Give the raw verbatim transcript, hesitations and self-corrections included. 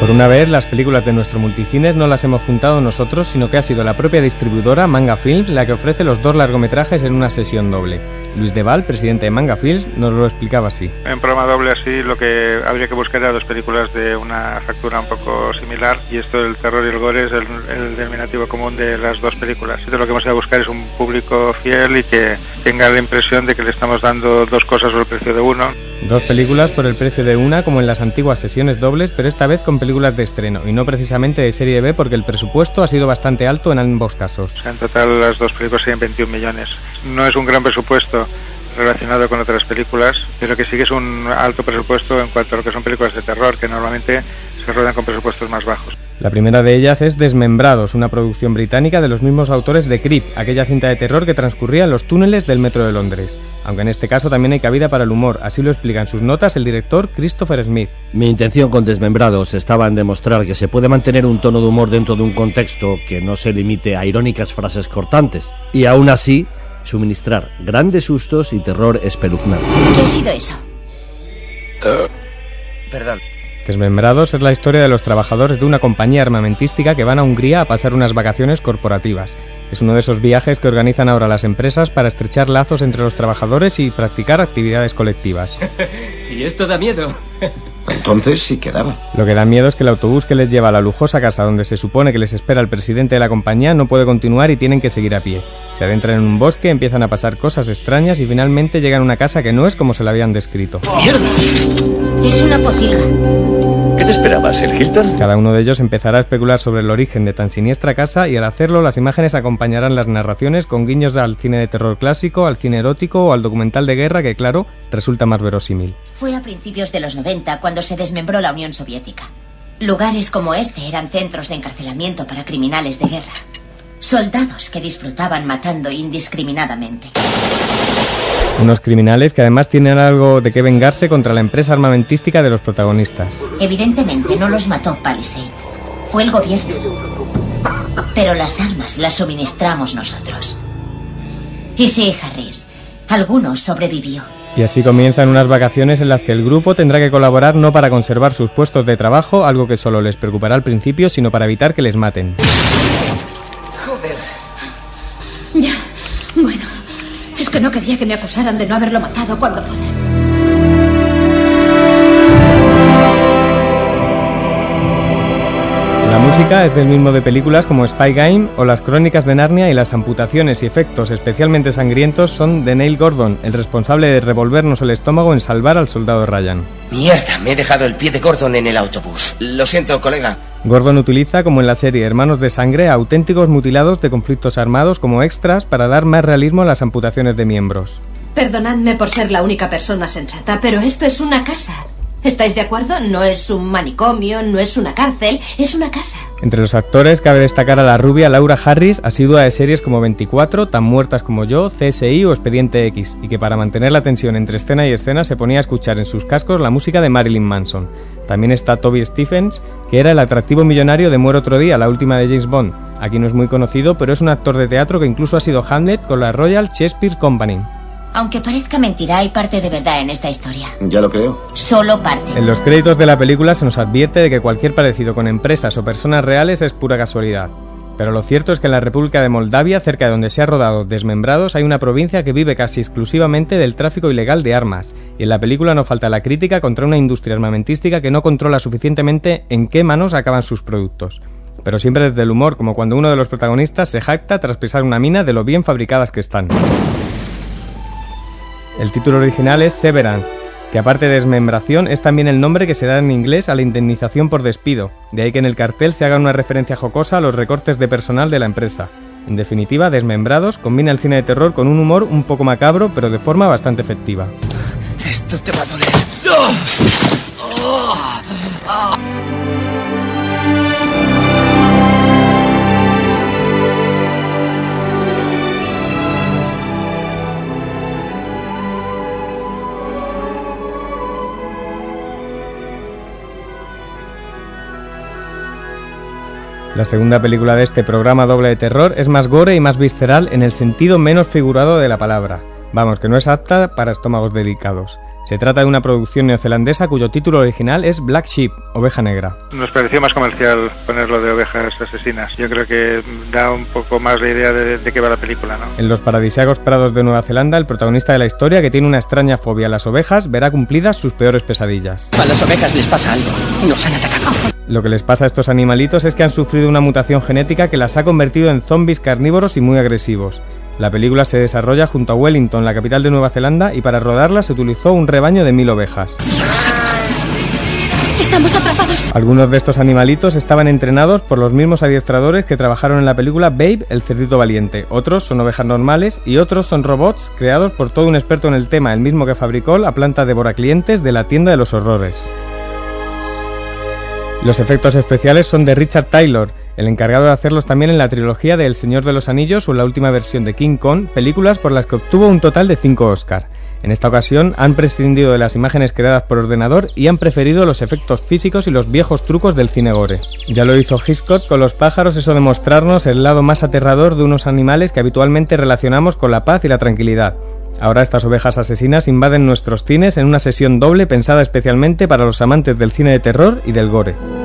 Por una vez, las películas de nuestro multicines no las hemos juntado nosotros, sino que ha sido la propia distribuidora Manga Films la que ofrece los dos largometrajes en una sesión doble. Luis Deval, presidente de Manga Films, nos lo explicaba así. En programa doble así lo que habría que buscar era dos películas de una factura un poco similar, y esto del terror y el gore es el, el denominativo común de las dos películas. Entonces lo que vamos a buscar es un público fiel y que tenga la impresión de que le estamos dando dos cosas por el precio de uno. Dos películas por el precio de una, como en las antiguas sesiones dobles, pero esta vez con películas de estreno, y no precisamente de serie B, porque el presupuesto ha sido bastante alto en ambos casos. O sea, en total las dos películas serían veintiún millones. No es un gran presupuesto relacionado con otras películas, pero que sí que es un alto presupuesto en cuanto a lo que son películas de terror, que normalmente se rodan con presupuestos más bajos. La primera de ellas es Desmembrados, una producción británica de los mismos autores de Creep, aquella cinta de terror que transcurría en los túneles del metro de Londres. Aunque en este caso también hay cabida para el humor, así lo explica en sus notas el director Christopher Smith. Mi intención con Desmembrados estaba en demostrar que se puede mantener un tono de humor dentro de un contexto que no se limite a irónicas frases cortantes, y aún así suministrar grandes sustos y terror espeluznante. ¿Qué ha sido eso? Perdón. Desmembrados es la historia de los trabajadores de una compañía armamentística que van a Hungría a pasar unas vacaciones corporativas. Es uno de esos viajes que organizan ahora las empresas para estrechar lazos entre los trabajadores y practicar actividades colectivas. Y esto da miedo. Entonces sí quedaba. Lo que da miedo es que el autobús que les lleva a la lujosa casa donde se supone que les espera el presidente de la compañía no puede continuar y tienen que seguir a pie. Se adentran en un bosque, empiezan a pasar cosas extrañas y finalmente llegan a una casa que no es como se la habían descrito. ¡Mierda! Es una pocilga. ¿Qué te esperabas, el Hilton? Cada uno de ellos empezará a especular sobre el origen de tan siniestra casa, y al hacerlo las imágenes acompañarán las narraciones con guiños al cine de terror clásico, al cine erótico o al documental de guerra que, claro, resulta más verosímil. Fue a principios de los noventa cuando se desmembró la Unión Soviética. Lugares como este eran centros de encarcelamiento para criminales de guerra. Soldados que disfrutaban matando indiscriminadamente. Unos criminales que además tienen algo de qué vengarse contra la empresa armamentística de los protagonistas. Evidentemente no los mató Palisade. Fue el gobierno. Pero las armas las suministramos nosotros. Y sí, Harris, alguno sobrevivió. Y así comienzan unas vacaciones en las que el grupo tendrá que colaborar no para conservar sus puestos de trabajo, algo que solo les preocupará al principio, sino para evitar que les maten. Joder. Ya, bueno, es que no quería que me acusaran de no haberlo matado cuando pude. La música es del mismo de películas como Spy Game o Las Crónicas de Narnia, y las amputaciones y efectos especialmente sangrientos son de Neil Gordon, el responsable de revolvernos el estómago en Salvar al soldado Ryan. Mierda, me he dejado el pie de Gordon en el autobús. Lo siento, colega. Gordon utiliza, como en la serie Hermanos de Sangre, a auténticos mutilados de conflictos armados como extras para dar más realismo a las amputaciones de miembros. Perdonadme por ser la única persona sensata, pero esto es una casa. ¿Estáis de acuerdo? No es un manicomio, no es una cárcel, es una casa. Entre los actores cabe destacar a la rubia Laura Harris, asidua de series como veinticuatro, Tan muertas como yo, C S I o Expediente X, y que para mantener la tensión entre escena y escena se ponía a escuchar en sus cascos la música de Marilyn Manson. También está Toby Stephens, que era el atractivo millonario de Muere otro día, la última de James Bond. Aquí no es muy conocido, pero es un actor de teatro que incluso ha sido Hamlet con la Royal Shakespeare Company. Aunque parezca mentira, hay parte de verdad en esta historia. Ya lo creo. Solo parte. En los créditos de la película se nos advierte de que cualquier parecido con empresas o personas reales es pura casualidad. Pero lo cierto es que en la República de Moldavia, cerca de donde se ha rodado Desmembrados, hay una provincia que vive casi exclusivamente del tráfico ilegal de armas. Y en la película no falta la crítica contra una industria armamentística que no controla suficientemente en qué manos acaban sus productos. Pero siempre desde el humor, como cuando uno de los protagonistas se jacta tras pisar una mina de lo bien fabricadas que están. El título original es Severance, que aparte de desmembración es también el nombre que se da en inglés a la indemnización por despido, de ahí que en el cartel se haga una referencia jocosa a los recortes de personal de la empresa. En definitiva, Desmembrados combina el cine de terror con un humor un poco macabro, pero de forma bastante efectiva. Esto te va a doler. ¡Oh! ¡Oh! ¡Oh! La segunda película de este programa doble de terror es más gore y más visceral en el sentido menos figurado de la palabra. Vamos, que no es apta para estómagos delicados. Se trata de una producción neozelandesa cuyo título original es Black Sheep, Oveja Negra. Nos pareció más comercial ponerlo de ovejas asesinas. Yo creo que da un poco más la idea de, de qué va la película, ¿no? En los paradisíacos prados de Nueva Zelanda, el protagonista de la historia, que tiene una extraña fobia a las ovejas, verá cumplidas sus peores pesadillas. A las ovejas les pasa algo. Nos han atacado. Lo que les pasa a estos animalitos es que han sufrido una mutación genética que las ha convertido en zombies carnívoros y muy agresivos. La película se desarrolla junto a Wellington, la capital de Nueva Zelanda, y para rodarla se utilizó un rebaño de mil ovejas. ¡Estamos atrapados! Algunos de estos animalitos estaban entrenados por los mismos adiestradores que trabajaron en la película Babe, el cerdito valiente. Otros son ovejas normales y otros son robots creados por todo un experto en el tema, el mismo que fabricó la planta devoraclientes de la tienda de los horrores. Los efectos especiales son de Richard Taylor, el encargado de hacerlos también en la trilogía de El Señor de los Anillos o en la última versión de King Kong, películas por las que obtuvo un total de cinco Oscar. En esta ocasión han prescindido de las imágenes creadas por ordenador y han preferido los efectos físicos y los viejos trucos del cine gore. Ya lo hizo Hitchcock con Los pájaros, eso de mostrarnos el lado más aterrador de unos animales que habitualmente relacionamos con la paz y la tranquilidad. Ahora estas ovejas asesinas invaden nuestros cines en una sesión doble pensada especialmente para los amantes del cine de terror y del gore.